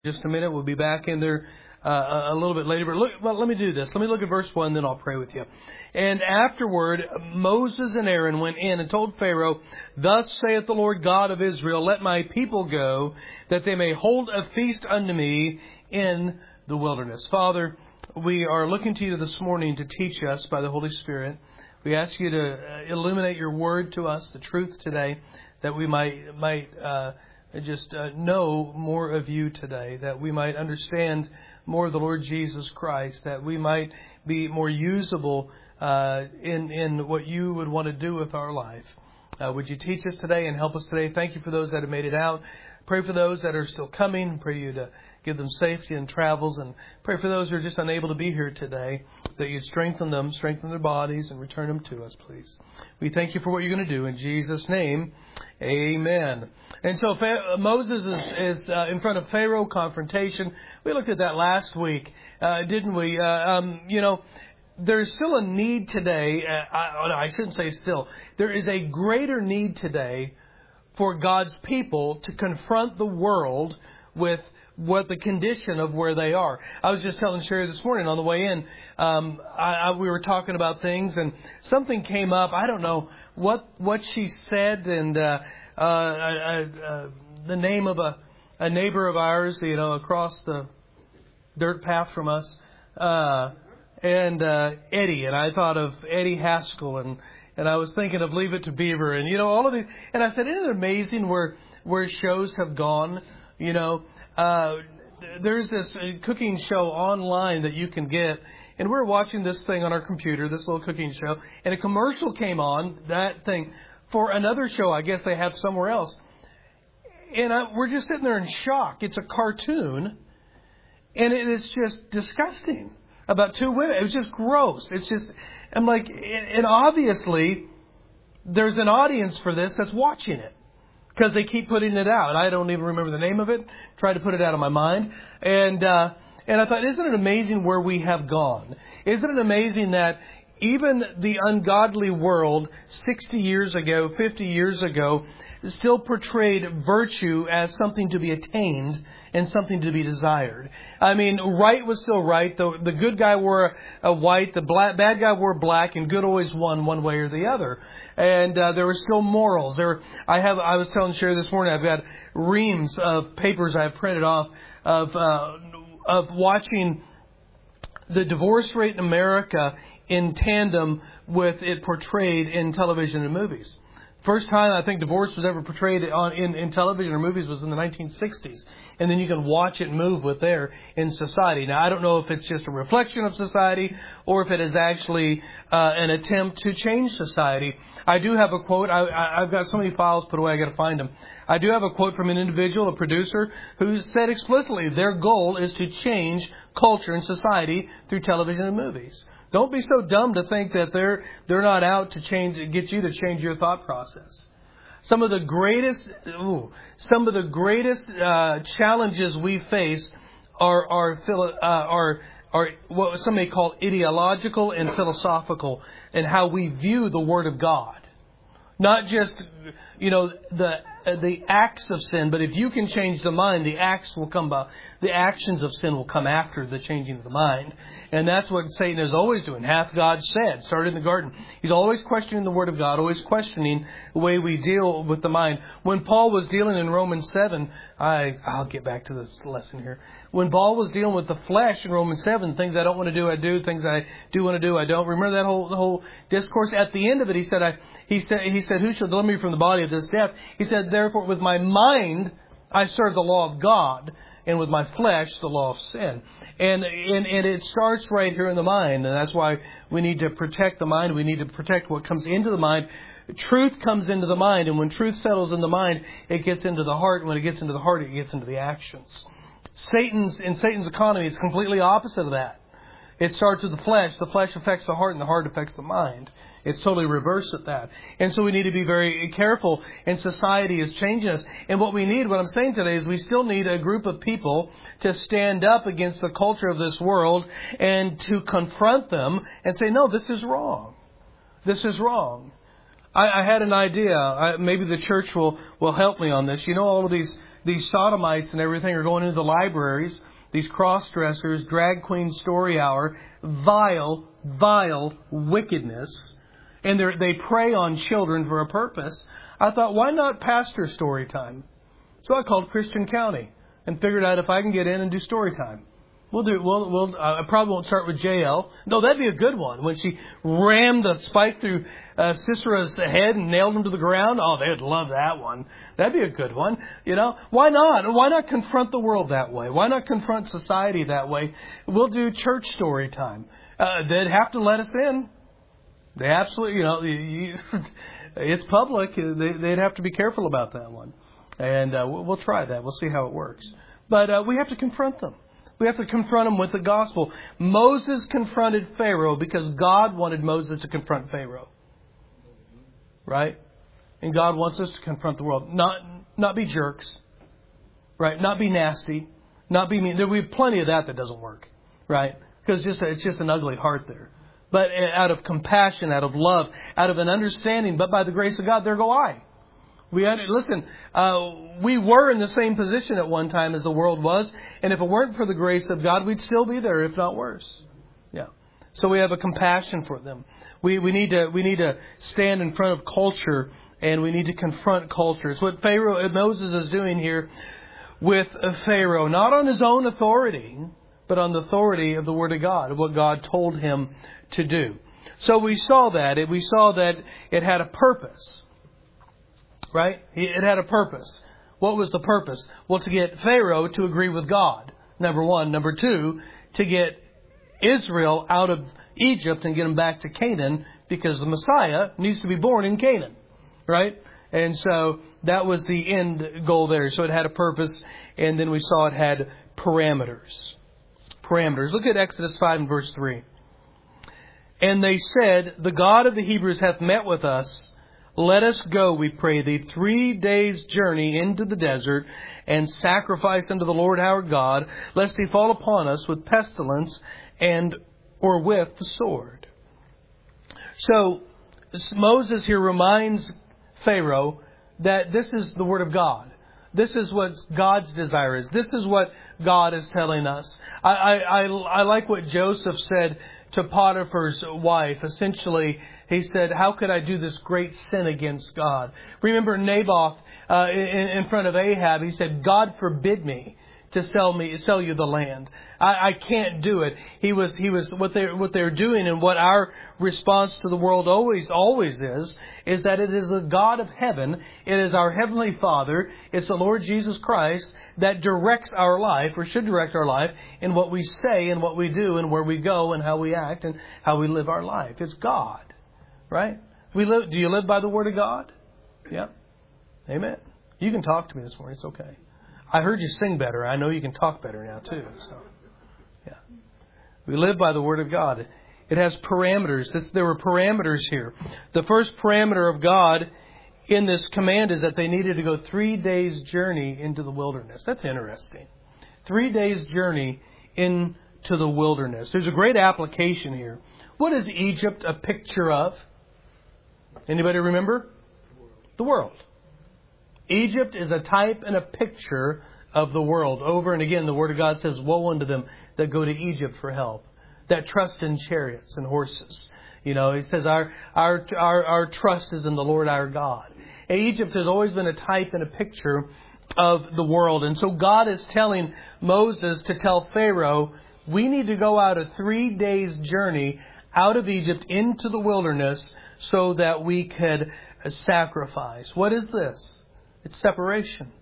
Just a minute. We'll be back in there a little bit later. But let me do this. Let me look at verse 1, then I'll pray with you. And afterward, Moses and Aaron went in and told Pharaoh, "Thus saith the Lord God of Israel, let my people go, that they may hold a feast unto me in the wilderness." Father, we are looking to you this morning to teach us by the Holy Spirit. We ask you to illuminate your word to us, the truth today, that we might know more of you today, that we might understand more of the Lord Jesus Christ, that we might be more usable in what you would want to do with our life. Would you teach us today and help us today? Thank you for those that have made it out. Pray for those that are still coming. Pray you to give them safety in travels, and pray for those who are just unable to be here today, that you'd strengthen them, strengthen their bodies, and return them to us, please. We thank you for what you're going to do. In Jesus' name, amen. And so Moses is in front of Pharaoh, confrontation. We looked at that last week, didn't we? There's still a need today. I shouldn't say still. There is a greater need today for God's people to confront the world with what the condition of where they are. I was just telling Sherry this morning on the way in, we were talking about things, and something came up. I don't know what she said, and the name of a neighbor of ours, across the dirt path from us, and Eddie, and I thought of Eddie Haskell, and I was thinking of Leave It to Beaver, and all of these, and I said, isn't it amazing where shows have gone? There's this cooking show online that you can get, and we're watching this thing on our computer, this little cooking show, and a commercial came on, that thing, for another show I guess they have somewhere else. And we're just sitting there in shock. It's a cartoon, and it is just disgusting, about two women. It was just gross. I'm like, and obviously there's an audience for this that's watching it, because they keep putting it out. I don't even remember the name of it. Tried to put it out of my mind. And I thought, isn't it amazing where we have gone? Isn't it amazing that even the ungodly world 60 years ago, 50 years ago, still portrayed virtue as something to be attained and something to be desired. I mean, right was still right. The good guy wore a white, the bad guy wore black, and good always won one way or the other. And there were still morals. I was telling Sherry this morning, I've got reams of papers I've printed off of watching the divorce rate in America in tandem with it portrayed in television and movies. First time I think divorce was ever portrayed in television or movies was in the 1960s. And then you can watch it move in society. Now, I don't know if it's just a reflection of society or if it is actually an attempt to change society. I do have a quote. I've got so many files put away, I got to find them. I do have a quote from an individual, a producer, who said explicitly their goal is to change culture and society through television and movies. Don't be so dumb to think that they're not out to get you to change your thought process. Some of the greatest challenges we face are what some may call ideological and philosophical in how we view the Word of God. Not just the acts of sin, but if you can change the mind, the actions of sin will come after the changing of the mind. And that's what Satan is always doing. Hath God said, started in the garden. He's always questioning the Word of God, always questioning the way we deal with the mind. When Paul was dealing in Romans 7, I'll get back to this lesson here. When Paul was dealing with the flesh in Romans 7, things I don't want to do, I do. Things I do want to do, I don't. Remember that whole discourse? At the end of it, he said, who shall deliver me from the body of this death? He said, therefore, with my mind, I serve the law of God, and with my flesh, the law of sin. And it starts right here in the mind. And that's why we need to protect the mind. We need to protect what comes into the mind. Truth comes into the mind. And when truth settles in the mind, it gets into the heart. And when it gets into the heart, it gets into the actions. In Satan's economy, it's completely opposite of that. It starts with the flesh. The flesh affects the heart, and the heart affects the mind. It's totally reverse at that. And so we need to be very careful, and society is changing us. And what I'm saying today is we still need a group of people to stand up against the culture of this world and to confront them and say, no, this is wrong. This is wrong. I had an idea. Maybe the church will help me on this. All of these these sodomites and everything are going into the libraries, these cross-dressers, drag queen story hour, vile, vile wickedness, and they prey on children for a purpose. I thought, why not pastor story time? So I called Christian County and figured out if I can get in and do story time. We'll do. I probably won't start with JL. No, that'd be a good one. When she rammed the spike through Sisera's head and nailed him to the ground. Oh, they'd love that one. That'd be a good one. You know, why not? Why not confront the world that way? Why not confront society that way? We'll do church story time. They'd have to let us in. They absolutely, it's public. They'd have to be careful about that one. And we'll try that. We'll see how it works. But we have to confront them. We have to confront them with the gospel. Moses confronted Pharaoh because God wanted Moses to confront Pharaoh. Right? And God wants us to confront the world. Not be jerks. Right? Not be nasty. Not be mean. There'll be plenty of that doesn't work. Right? Because it's just an ugly heart there. But out of compassion, out of love, out of an understanding, but by the grace of God, there go I. We were in the same position at one time as the world was, and if it weren't for the grace of God, we'd still be there, if not worse. Yeah. So we have a compassion for them. We need to stand in front of culture, and we need to confront culture. It's what Moses is doing here with Pharaoh, not on his own authority, but on the authority of the Word of God, of what God told him to do. So we saw that. We saw that it had a purpose. Right? It had a purpose. What was the purpose? Well, to get Pharaoh to agree with God. Number one. Number two, to get Israel out of Egypt and get them back to Canaan, because the Messiah needs to be born in Canaan. Right? And so that was the end goal there. So it had a purpose, and then we saw it had parameters. Parameters. Look at Exodus 5 and verse 3. And they said, the God of the Hebrews hath met with us. Let us go, we pray thee, 3 days' journey into the desert, and sacrifice unto the Lord our God, lest he fall upon us with pestilence or with the sword. So Moses here reminds Pharaoh that this is the word of God. This is what God's desire is. This is what God is telling us. I like what Joseph said to Potiphar's wife. Essentially, he said, how could I do this great sin against God? Remember Naboth in front of Ahab, he said, God forbid me to sell you the land. I can't do it. He was what they're doing, and what our response to the world always is that it is the God of heaven. It is our Heavenly Father. It's the Lord Jesus Christ that directs our life, or should direct our life, in what we say and what we do and where we go and how we act and how we live our life. It's God. Right? Do you live by the Word of God? Yeah. Amen. You can talk to me this morning. It's okay. I heard you sing better. I know you can talk better now too. So, yeah. We live by the Word of God. It has parameters. There were parameters here. The first parameter of God in this command is that they needed to go 3 days' journey into the wilderness. That's interesting. 3 days' journey into the wilderness. There's a great application here. What is Egypt a picture of? Anybody remember? The world. Egypt is a type and a picture of the world. Over and again, the Word of God says, woe unto them that go to Egypt for help, that trust in chariots and horses. He says, our trust is in the Lord our God. And Egypt has always been a type and a picture of the world. And so God is telling Moses to tell Pharaoh, we need to go out a 3 days journey out of Egypt into the wilderness so that we could sacrifice. What is this? It's separation.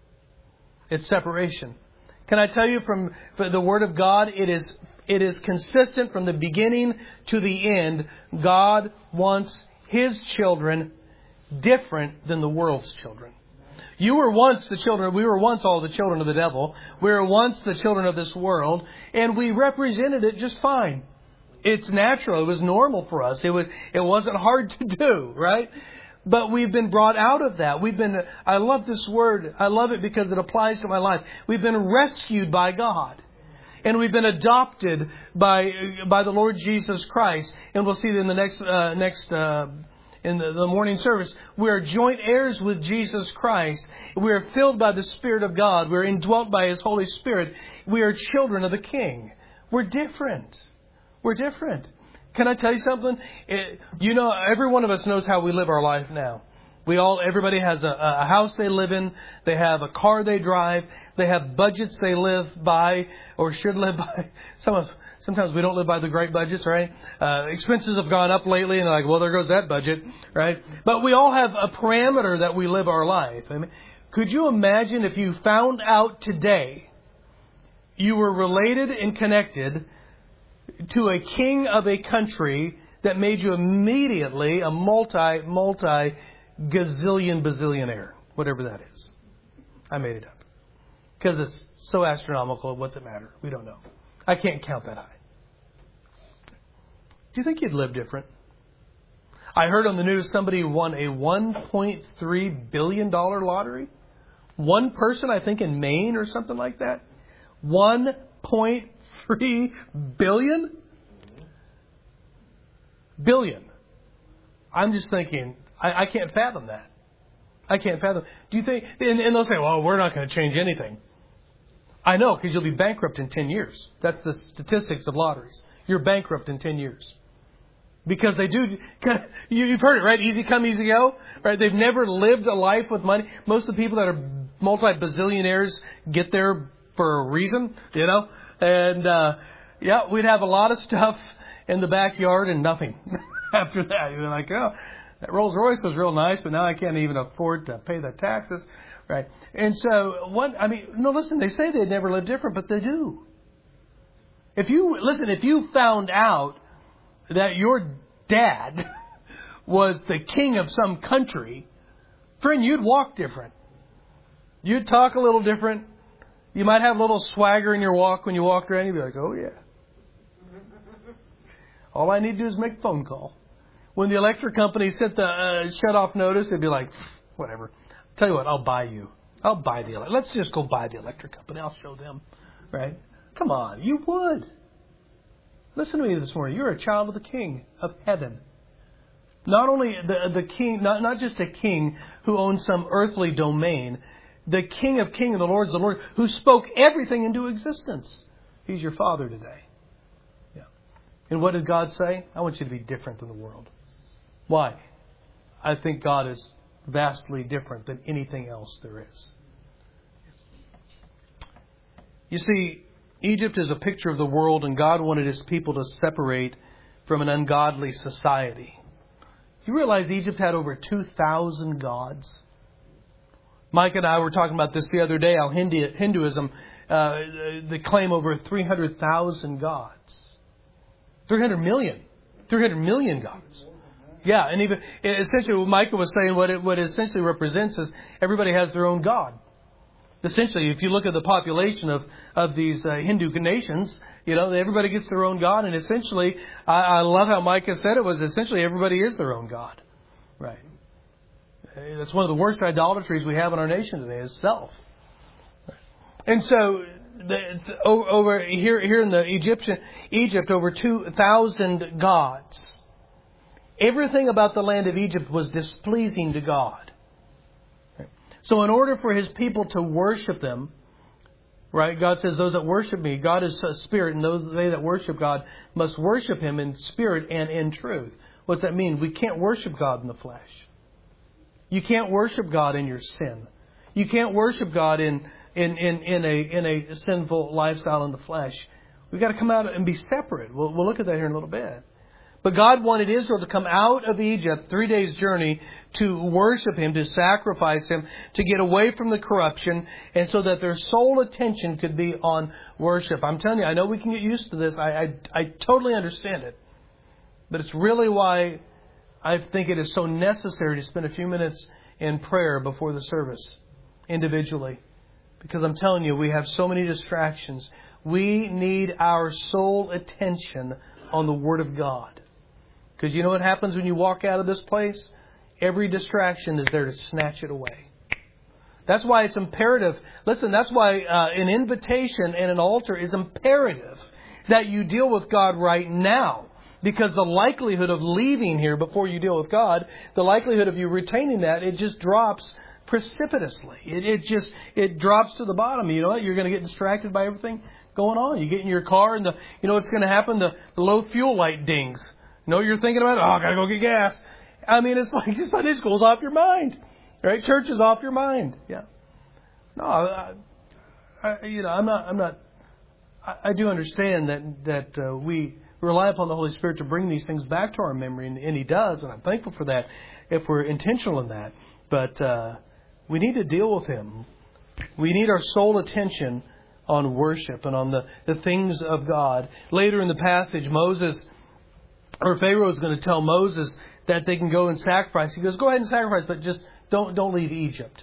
It's separation. Can I tell you from the Word of God, it is consistent from the beginning to the end. God wants His children different than the world's children. We were once all the children of the devil. We were once the children of this world, and we represented it just fine. It's natural. It was normal for us. It wasn't hard to do, right? But we've been brought out of that. I love this word. I love it because it applies to my life. We've been rescued by God. And we've been adopted by the Lord Jesus Christ. And we'll see it in the in the morning service. We are joint heirs with Jesus Christ. We are filled by the Spirit of God. We are indwelt by His Holy Spirit. We are children of the King. We're different. We're different. Can I tell you something? Every one of us knows how we live our life now. Everybody has a house they live in. They have a car they drive. They have budgets they live by or should live by. Sometimes we don't live by the great budgets, right? Expenses have gone up lately, and they're like, well, there goes that budget, right? But we all have a parameter that we live our life. I mean, could you imagine if you found out today you were related and connected to a king of a country that made you immediately a multi-gazillion bazillionaire, whatever that is. I made it up. Because it's so astronomical, what's it matter? We don't know. I can't count that high. Do you think you'd live different? I heard on the news somebody won a $1.3 billion lottery. One person, I think in Maine or something like that. 1.3 billion? Billion. I'm just thinking, I can't fathom that. I can't fathom. Do you think, and they'll say, well, we're not going to change anything. I know, because you'll be bankrupt in 10 years. That's the statistics of lotteries. You're bankrupt in 10 years. Because they do, you've heard it, right? Easy come, easy go. Right? They've never lived a life with money. Most of the people that are multi-bazillionaires get there for a reason, And, we'd have a lot of stuff in the backyard and nothing after that. You're like, oh, that Rolls Royce was real nice, but now I can't even afford to pay the taxes. Right. And so, listen, they say they'd never live different, but they do. If you found out that your dad was the king of some country, friend, you'd walk different. You'd talk a little different. You might have a little swagger in your walk when you walk around. You'd be like, oh, yeah. All I need to do is make a phone call. When the electric company sent the shut-off notice, they'd be like, whatever. Tell you what, I'll buy you. I'll buy let's just go buy the electric company. I'll show them. Right? Come on. You would. Listen to me this morning. You're a child of the King of heaven. Not only the King, not just a king who owns some earthly domain, the King of Kings and the Lord of Lords who spoke everything into existence. He's your Father today. Yeah. And what did God say? I want you to be different than the world. Why? I think God is vastly different than anything else there is. You see, Egypt is a picture of the world, and God wanted His people to separate from an ungodly society. You realize Egypt had over 2,000 gods? Mike and I were talking about this the other day, how Hinduism, they claim over 300,000 gods. 300 million gods. Yeah, and even essentially what Micah was saying, what it essentially represents is everybody has their own god. Essentially, if you look at the population of these Hindu nations, everybody gets their own god. And essentially, I love how Micah said it was essentially everybody is their own god. Right. That's one of the worst idolatries we have in our nation today is self. And so over here in the Egypt, over 2,000 gods. Everything about the land of Egypt was displeasing to God. So in order for His people to worship them, right, God says, those that worship me, God is a spirit, and they that worship God must worship Him in spirit and in truth. What's that mean? We can't worship God in the flesh. You can't worship God in your sin. You can't worship God in a sinful lifestyle in the flesh. We've got to come out and be separate. We'll look at that here in a little bit. But God wanted Israel to come out of Egypt, 3 days' journey, to worship Him, to sacrifice Him, to get away from the corruption, and so that their sole attention could be on worship. I'm telling you, I know we can get used to this. I totally understand it. But it's really why I think it is so necessary to spend a few minutes in prayer before the service, individually. Because I'm telling you, we have so many distractions. We need our sole attention on the Word of God. Because you know what happens when you walk out of this place? Every distraction is there to snatch it away. That's why it's imperative. Listen, that's why an invitation and an altar is imperative that you deal with God right now. Because the likelihood of leaving here before you deal with God, the likelihood of you retaining that, it just drops precipitously. It drops to the bottom. You know what? You're going to get distracted by everything going on. You get in your car and you know what's going to happen? The low fuel light dings. You know, you're thinking about, I got to go get gas. I mean, it's like just Sunday school's off your mind. Right? Church is off your mind. Yeah. No, I do understand that we rely upon the Holy Spirit to bring these things back to our memory, and He does, and I'm thankful for that if we're intentional in that. But we need to deal with Him. We need our sole attention on worship and on the things of God. Later in the passage, Pharaoh is going to tell Moses that they can go and sacrifice. He goes, go ahead and sacrifice, but just don't leave Egypt.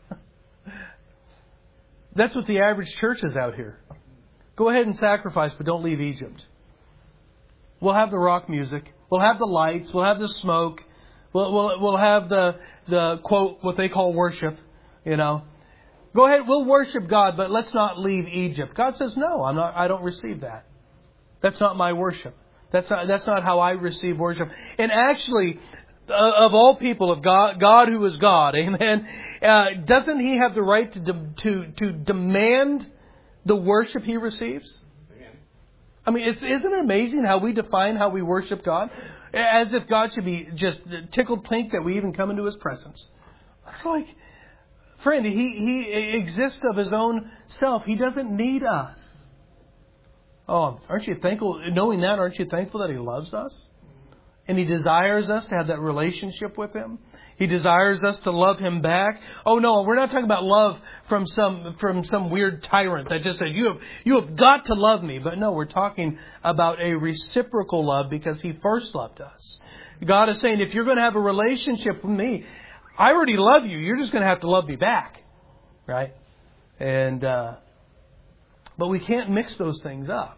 That's what the average church is out here. Go ahead and sacrifice, but don't leave Egypt. We'll have the rock music. We'll have the lights. We'll have the smoke. We'll have the quote, what they call worship. You know, go ahead. We'll worship God, but let's not leave Egypt. God says, no, I don't receive that. That's not my worship. That's not how I receive worship. And actually, of all people of God who is God, amen. Doesn't He have the right to demand the worship He receives? I mean, isn't it amazing how we define how we worship God? As if God should be just tickled pink that we even come into His presence. It's like, friend, He exists of His own self. He doesn't need us. Oh, aren't you thankful? Knowing that, aren't you thankful that He loves us? And He desires us to have that relationship with Him. He desires us to love Him back. Oh no, we're not talking about love from some weird tyrant that just says you have got to love me. But no, we're talking about a reciprocal love because He first loved us. God is saying, if you're going to have a relationship with me, I already love you. You're just going to have to love me back, right? And but we can't mix those things up.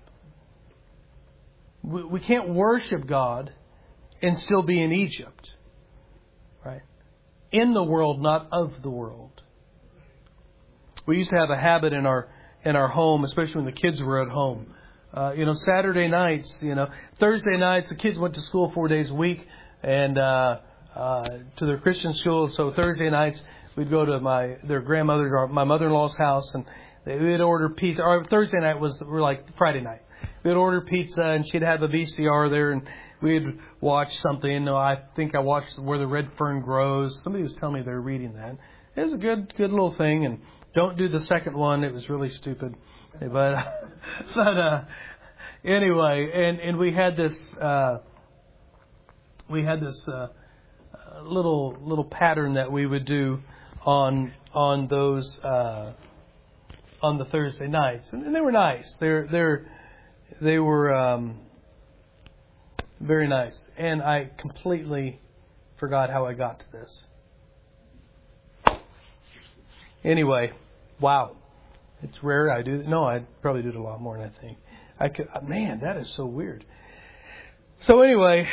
We can't worship God and still be in Egypt. Right? In the world, not of the world. We used to have a habit in our home, especially when the kids were at home. Saturday nights, Thursday nights, the kids went to school 4 days a week and to their Christian school. So Thursday nights, we'd go to their grandmother, or my mother-in-law's house, and they'd order pizza. Or Thursday night was like Friday night. We'd order pizza, and she'd have a VCR there, and we'd watch something. I think I watched Where the Red Fern Grows. Somebody was telling me they were reading that. It was a good little thing. And don't do the second one. It was really stupid. But anyway, and we had this little pattern that we would do on those on the Thursday nights, and they were nice. They were very nice. And I completely forgot how I got to this. Anyway, wow. It's rare I do. No, I probably do it a lot more than I think. Man, that is so weird. So anyway,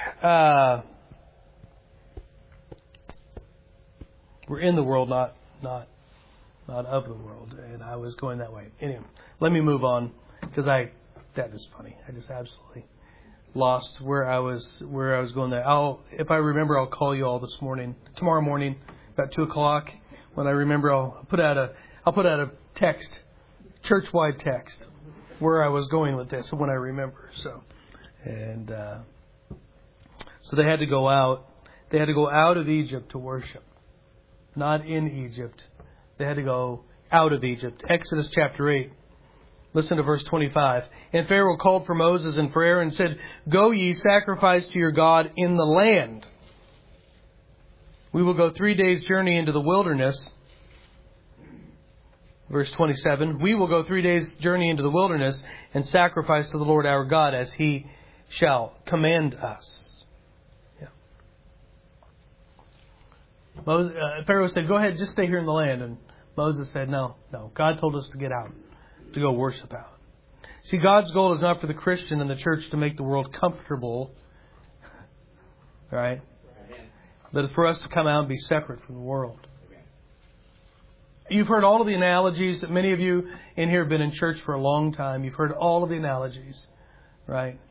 we're in the world, not of the world. And I was going that way. Anyway, let me move on because that is funny. I just absolutely lost where I was going there. If I remember, I'll call you all tomorrow morning, about 2:00. When I remember, I'll put out a text, church-wide text, where I was going with this when I remember. So they had to go out. They had to go out of Egypt to worship, not in Egypt. They had to go out of Egypt. Exodus chapter 8. Listen to verse 25. And Pharaoh called for Moses and for Aaron and said, "Go ye, sacrifice to your God in the land. We will go 3 days' journey into the wilderness." Verse 27. "We will go 3 days' journey into the wilderness and sacrifice to the Lord our God as He shall command us." Yeah. Pharaoh said, "Go ahead, just stay here in the land." And Moses said, No. God told us to get out, to go worship out. See, God's goal is not for the Christian and the church to make the world comfortable, right? But it's for us to come out and be separate from the world. You've heard all of the analogies. That many of you in here have been in church for a long time. You've heard all of the analogies, right?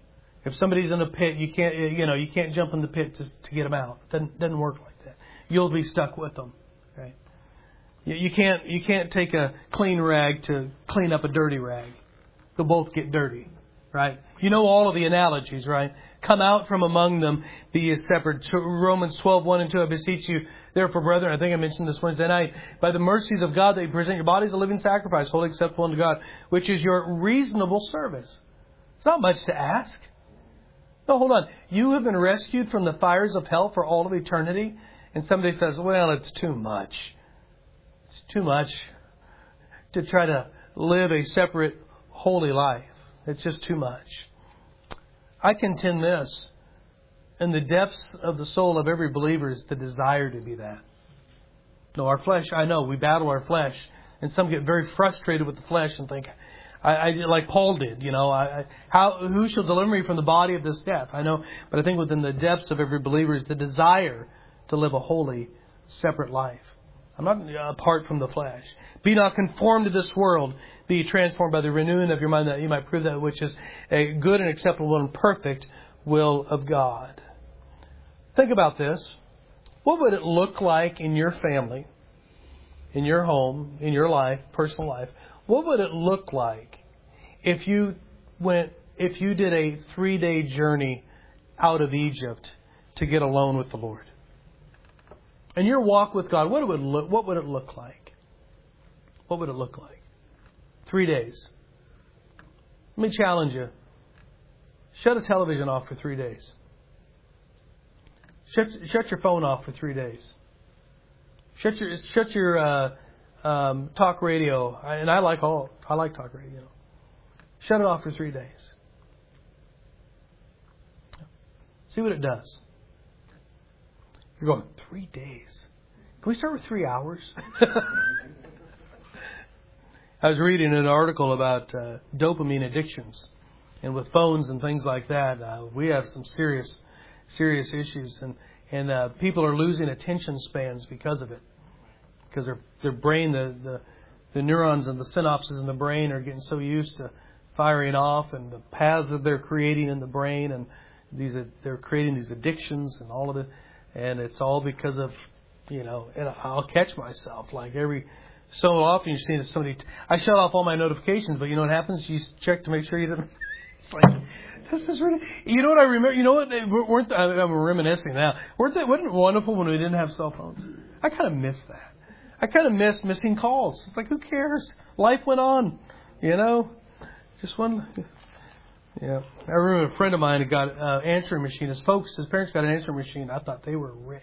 If somebody's in a pit, you can't jump in the pit to get them out. It doesn't work like that. You'll be stuck with them. Right? You can't take a clean rag to clean up a dirty rag. They'll both get dirty. Right? You know all of the analogies, right? Come out from among them, be ye separate. Romans 12:1 and 2, I beseech you, therefore, brethren, I think I mentioned this Wednesday night, by the mercies of God, that you present your bodies a living sacrifice, wholly acceptable unto God, which is your reasonable service. It's not much to ask. No, hold on. You have been rescued from the fires of hell for all of eternity, and somebody says, well, it's too much. It's too much to try to live a separate, holy life. It's just too much. I contend this. In the depths of the soul of every believer is the desire to be that. No, our flesh, I know, we battle our flesh. And some get very frustrated with the flesh and think, I like Paul did, who shall deliver me from the body of this death? I know, but I think within the depths of every believer is the desire to live a holy, separate life. I'm not apart from the flesh. Be not conformed to this world. Be transformed by the renewing of your mind, that you might prove that which is a good and acceptable and perfect will of God. Think about this. What would it look like in your family, in your home, in your life, personal life? What would it look like if you did a 3-day journey out of Egypt to get alone with the Lord? And your walk with God, what would it look like? What would it look like? 3 days. Let me challenge you. Shut a television off for 3 days. Shut your phone off for 3 days. Shut your talk radio. And I like talk radio. Shut it off for 3 days. See what it does. You're going, 3 days. Can we start with 3 hours? I was reading an article about dopamine addictions. And with phones and things like that, we have some serious issues. And people are losing attention spans because of it. Because their brain, the neurons and the synapses in the brain are getting so used to firing off, and the paths that they're creating in the brain, and they're creating these addictions and all of it. And it's all because of, and I'll catch myself like every so often. You see that somebody, I shut off all my notifications, but you know what happens? You check to make sure you didn't. It's like, this is really, you know what I remember? You know what? I'm reminiscing now. Wasn't it wonderful when we didn't have cell phones? I kind of miss that. I kind of miss missing calls. It's like, who cares? Life went on, just one. Yeah. I remember a friend of mine who got an answering machine. His parents got an answering machine. I thought they were rich.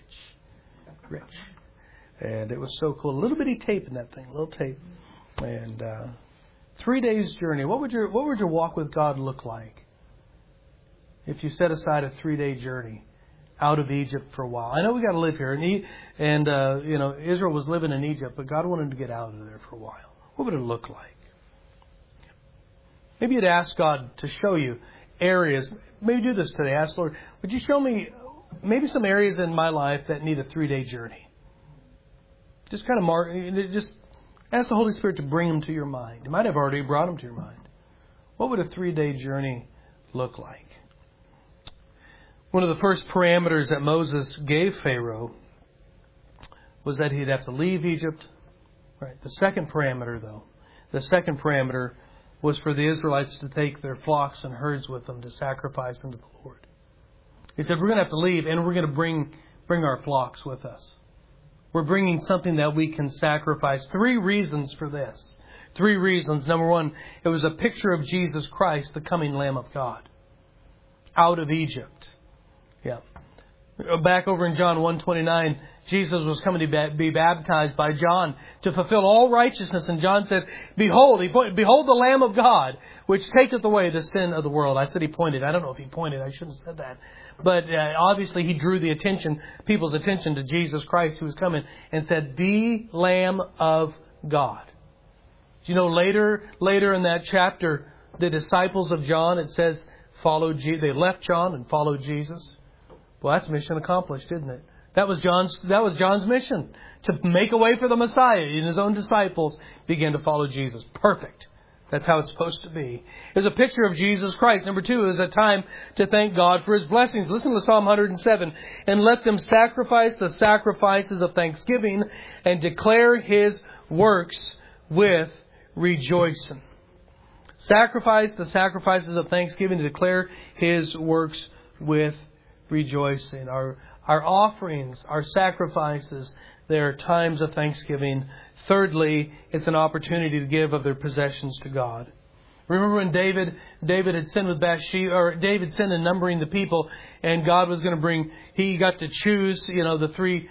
And it was so cool. A little bitty tape in that thing, little tape. And 3 days journey. What would your walk with God look like if you set aside a 3-day journey out of Egypt for a while? I know we got to live here, and Israel was living in Egypt, but God wanted to get out of there for a while. What would it look like? Maybe you'd ask God to show you areas. Maybe do this today. Ask Lord, would you show me maybe some areas in my life that need a 3-day journey? Just kind of just ask the Holy Spirit to bring them to your mind. You might have already brought them to your mind. What would a 3-day journey look like? One of the first parameters that Moses gave Pharaoh was that he'd have to leave Egypt. Right. The second parameter was for the Israelites to take their flocks and herds with them to sacrifice unto the Lord. He said, we're going to have to leave, and we're going to bring our flocks with us. We're bringing something that we can sacrifice. 3 reasons for this. 3 reasons. Number 1, it was a picture of Jesus Christ, the coming Lamb of God, out of Egypt. Yeah. Back over in John 1:29, Jesus was coming to be baptized by John to fulfill all righteousness. And John said, behold the Lamb of God, which taketh away the sin of the world. I said he pointed. I don't know if he pointed. I shouldn't have said that. But obviously he drew people's attention to Jesus Christ who was coming, and said, the Lamb of God. Do you know later in that chapter, the disciples of John, it says, they left John and followed Jesus. Well, that's mission accomplished, isn't it? That was John's mission, to make a way for the Messiah. And his own disciples began to follow Jesus. Perfect. That's how it's supposed to be. It's a picture of Jesus Christ. Number 2 is a time to thank God for His blessings. Listen to Psalm 107. And let them sacrifice the sacrifices of thanksgiving and declare His works with rejoicing. Sacrifice the sacrifices of thanksgiving to declare His works with rejoicing. Our offerings, our sacrifices, they are times of thanksgiving. Thirdly, it's an opportunity to give of their possessions to God. Remember when David had sinned with Bathsheba, or David sinned in numbering the people, and God was going to bring, he got to choose, the three,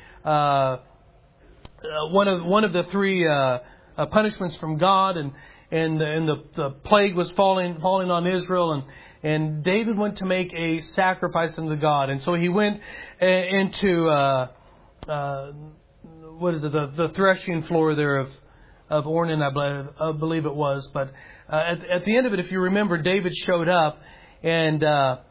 one of the three punishments from God, and the plague was falling on Israel, and David went to make a sacrifice unto God, and so he went into the threshing floor there of Ornan, I believe it was. But at the end of it, if you remember, David showed up, and the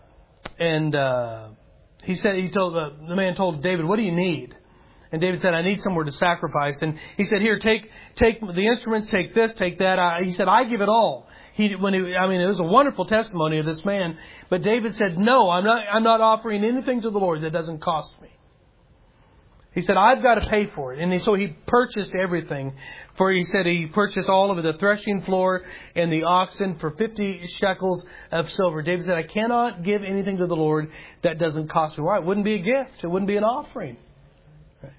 man told David, "What do you need?" And David said, "I need somewhere to sacrifice." And he said, "Here, take the instruments, take this, take that." He said, "I give it all." It was a wonderful testimony of this man. But David said, "No, I'm not offering anything to the Lord that doesn't cost me." He said, "I've got to pay for it." And so he purchased everything. He said he purchased all of it, the threshing floor and the oxen, for 50 shekels of silver. David said, "I cannot give anything to the Lord that doesn't cost me." Why? It wouldn't be a gift. It wouldn't be an offering. Right.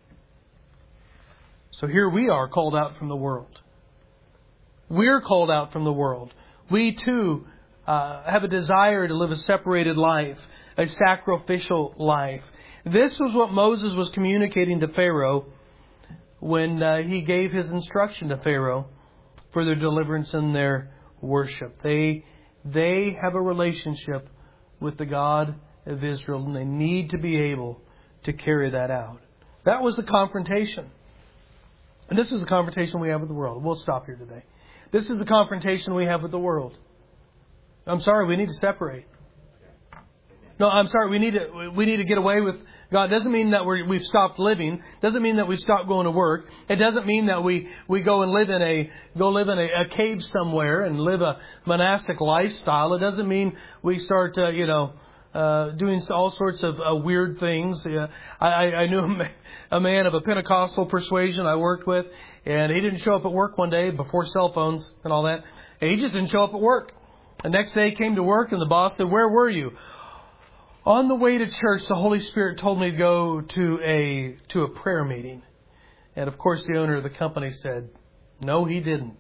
So here we are, called out from the world. We're called out from the world. We too have a desire to live a separated life, a sacrificial life. This was what Moses was communicating to Pharaoh when he gave his instruction to Pharaoh for their deliverance and their worship. They have a relationship with the God of Israel, and they need to be able to carry that out. That was the confrontation. And this is the confrontation we have with the world. We'll stop here today. This is the confrontation we have with the world. I'm sorry, we need to separate. No, I'm sorry, we need to get away with God. It doesn't mean that we've stopped living. It doesn't mean that we stopped going to work. It doesn't mean that we go and live in a cave somewhere and live a monastic lifestyle. It doesn't mean we start doing all sorts of weird things. I knew a man of a Pentecostal persuasion I worked with, and he didn't show up at work one day before cell phones and all that. And he just didn't show up at work. The next day he came to work, and the boss said, "Where were you?" "On the way to church, the Holy Spirit told me to go to a prayer meeting." And of course, the owner of the company said, "No, he didn't."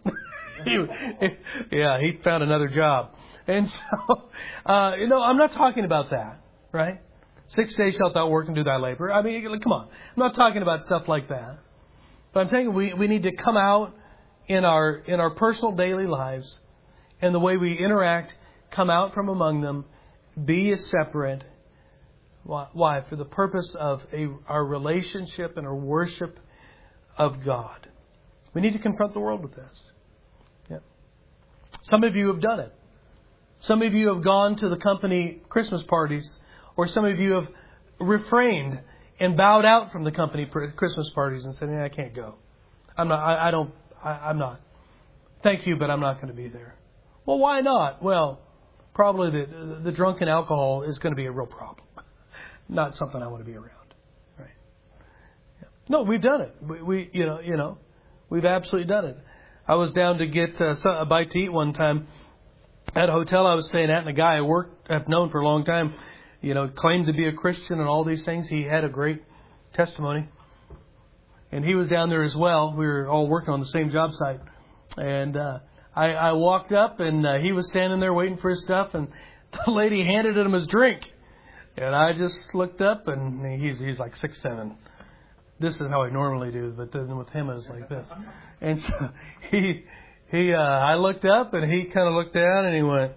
He found another job. And so, I'm not talking about that, right? 6 days shalt thou work and do thy labor. I mean, come on. I'm not talking about stuff like that. But I'm saying we need to come out in our personal daily lives, and the way we interact, come out from among them, be as separate. Why? For the purpose of our relationship and our worship of God. We need to confront the world with this. Yeah. Some of you have done it. Some of you have gone to the company Christmas parties, or some of you have refrained and bowed out from the company Christmas parties and said, "I can't go. I'm not. Thank you, but I'm not going to be there." Well, why not? Well, probably the drunken alcohol is going to be a real problem. Not something I want to be around. Right? Yeah. No, we've done it. We've absolutely done it. I was down to get a bite to eat one time at a hotel I was staying at, and a guy I've known for a long time, claimed to be a Christian and all these things. He had a great testimony. And he was down there as well. We were all working on the same job site. And I walked up, and he was standing there waiting for his stuff, and the lady handed him his drink. And I just looked up, and he's like 6'7". This is how I normally do, but then with him it was like this. And so I looked up, and he kind of looked down, and he went,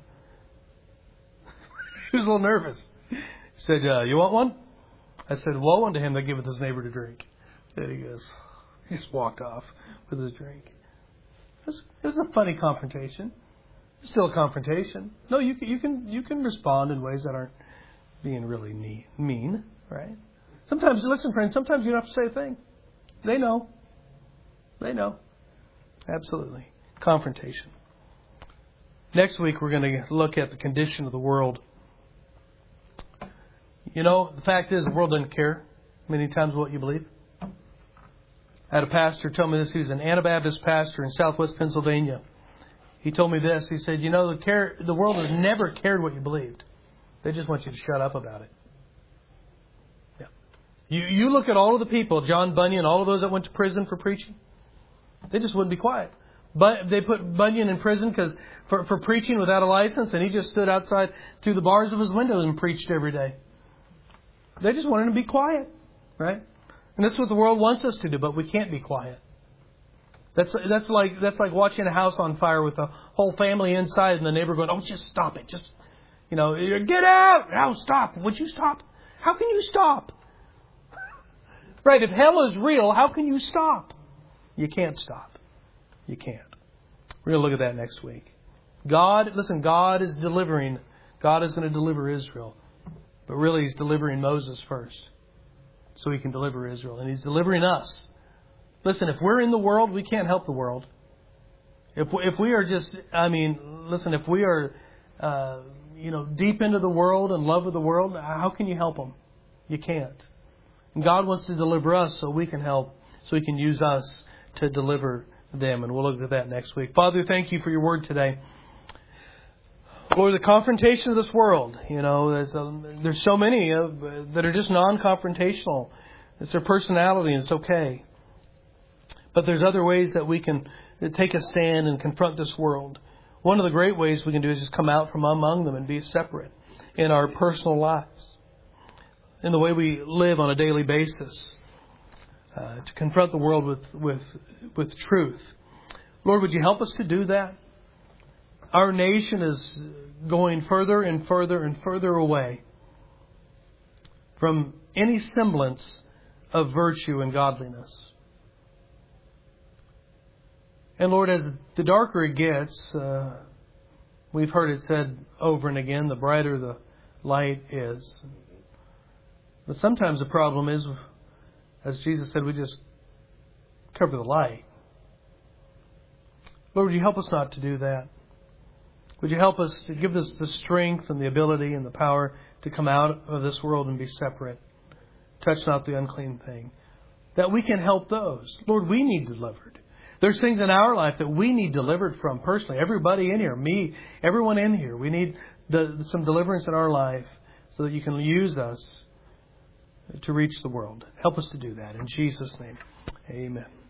he was a little nervous. He said, "You want one?" I said, "Woe unto him that giveth his neighbor to drink." And he goes, he just walked off with his drink. It was a funny confrontation. It's still a confrontation. No, you can respond in ways that aren't being really mean, right? Sometimes, listen, friends, sometimes you don't have to say a thing. They know. Absolutely. Confrontation. Next week we're going to look at the condition of the world. You know, the fact is the world doesn't care many times what you believe. I had a pastor tell me this. He was an Anabaptist pastor in Southwest Pennsylvania. He told me this. He said, you know, the world has never cared what you believed. They just want you to shut up about it. Yeah. You look at all of the people, John Bunyan, all of those that went to prison for preaching. They just wouldn't be quiet. But they put Bunyan in prison because for preaching without a license, and he just stood outside through the bars of his window and preached every day. They just wanted to be quiet, right? And that's what the world wants us to do, but we can't be quiet. That's like watching a house on fire with the whole family inside and the neighbor going, "Oh, just stop it! Just, you know, get out! Now stop! Would you stop? How can you stop? Right? If hell is real, how can you stop? You can't stop. You can't." We're going to look at that next week. God is delivering. God is going to deliver Israel. But really, He's delivering Moses first, so He can deliver Israel. And He's delivering us. Listen, if we're in the world, we can't help the world. If we are just, if we are, deep into the world and love with the world, how can you help them? You can't. And God wants to deliver us so we can help, so He can use us to deliver them. And we'll look at that next week. Father, thank You for Your Word today. Lord, the confrontation of this world, there's so many that are just non-confrontational. It's their personality and it's okay. But there's other ways that we can take a stand and confront this world. One of the great ways we can do is just come out from among them and be separate in our personal lives, in the way we live on a daily basis, to confront the world with truth. Lord, would You help us to do that? Our nation is going further and further and further away from any semblance of virtue and godliness. And Lord, as the darker it gets, we've heard it said over and again, the brighter the light is. But sometimes the problem is, as Jesus said, we just cover the light. Lord, would You help us not to do that? Would You help us to give us the strength and the ability and the power to come out of this world and be separate? Touch not the unclean thing. That we can help those. Lord, we need delivered. There's things in our life that we need delivered from personally. Everybody in here, me, everyone in here. We need some deliverance in our life so that You can use us to reach the world. Help us to do that. In Jesus' name, amen.